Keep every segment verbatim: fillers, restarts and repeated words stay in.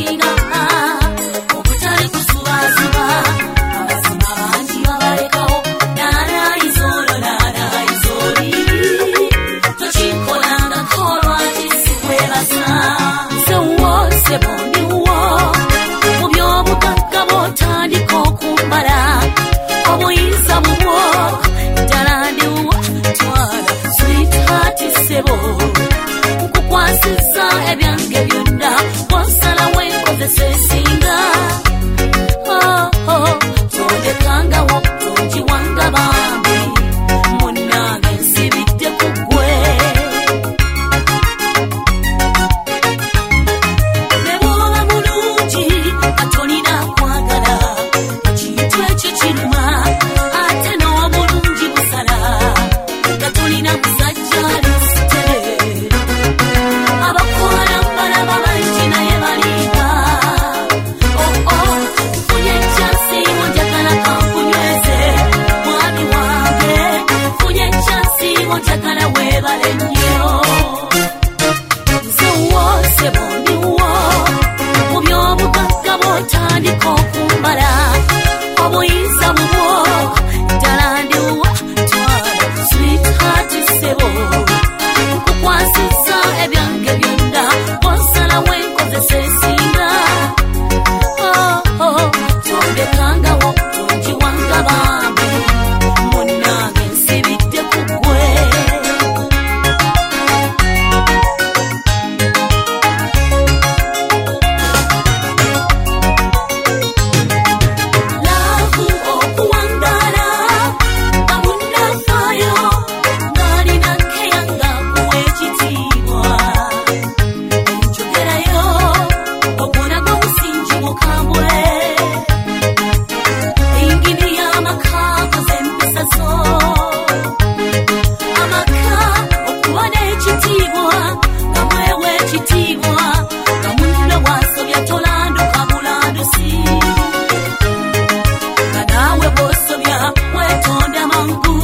basinga okutali kusubazuba abazima bangi babalekawo naanaizolo naanaizoli tokikolanga kolwaki sikwebaza nze wose bondiwo mu by'obugagga bw'otandika okumbala obuyinza bubwo ddala ndiwo twala sweetheart sebo nkukwasizza ebyange byonna bw'osalawo enkozesa esinga oh, oh, tondekangawo tonjiwanga bambi munnange nsibidde ku ggwe ne bw'oba mulungi katolina kwagala ekintu ekyo kiruma ate n'obulungi busala katolina musajja alisite abakwala balaba bangi naye baliga oh, oh, nfunye ekyansi onjagala kankunyweze mwami wange nfunye ekyansi onjagala weebale nnyo nze wose bondiwo mu by'obugagga bw'otandika okumbala obuyinza bubwo ddala ndiwo twala sweetheart sebo nkukwasizza ebyange byonna bw'osalawo enkozesa esinga oh, oh, tondekangawo tonjiwanga bambi munnange nsibidde ku ggwe laavu okuwangala nga munnafaayo ng'alina keyanga kuwa ekitiibwa enjogerayo ogwonago musingi bukambwe engini y'amaka koze empisa zo amaka okuba n'ekitiibwa nga mwewa ekitiibwa nga munno bw'asobya tolanduka bulandusi nga naawe bw'osobya weetonda mangu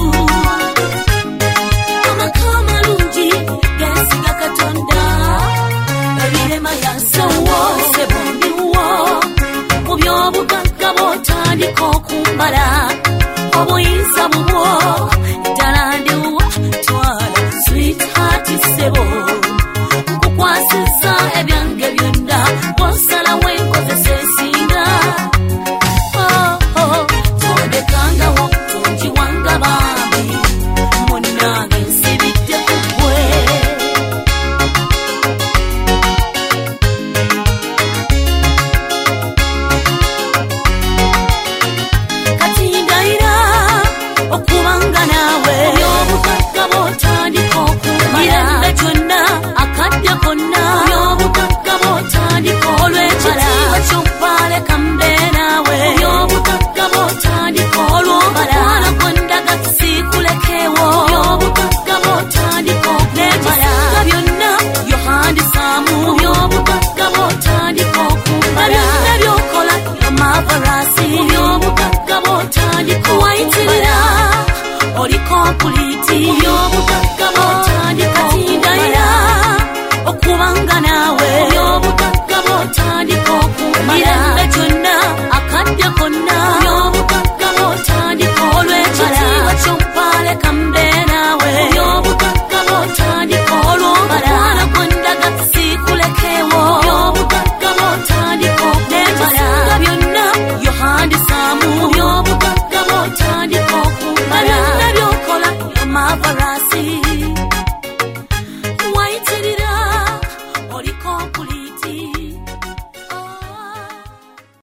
amaka amalungi gensiga katonda ebirema yasowo sebondiwo mu by'obugagga bw'otandika okumbala obuyinza bubwo ddala ndiwo twala sweetheart sebo nkukwasizza ebyange byonna bw'osalawo enkozesa esinga oh, oh, tondekangawo tonjiwanga bambi munnange nsibidde ku ggwe kati ndayira okubanga naawe by'obugagga bw'otandika okumbala gyonna akadde konna by'obugagga bw'otandika olw'ekitiibwa ky'ompaleka mbeera